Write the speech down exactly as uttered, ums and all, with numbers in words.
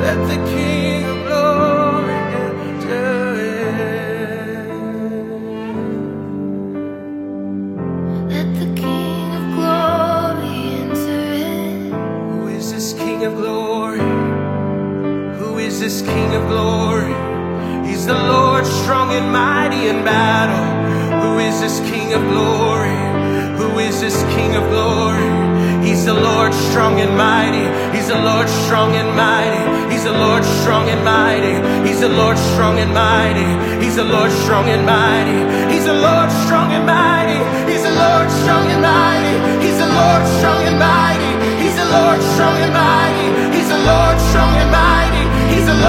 Let the King of glory enter in. Let the King of glory enter in. Who is this King of glory? Who is this King of glory? He's the Lord strong and mighty in battle. Who is this King of glory? Who is this King of glory? He's the Lord strong and mighty. He's the Lord strong and mighty. He's the Lord strong and mighty. He's the Lord strong and mighty. He's the Lord strong and mighty. He's the Lord strong and mighty. He's the Lord strong and mighty. He's the Lord strong and mighty. He's the Lord strong and mighty. He's the Lord strong and mighty. He's the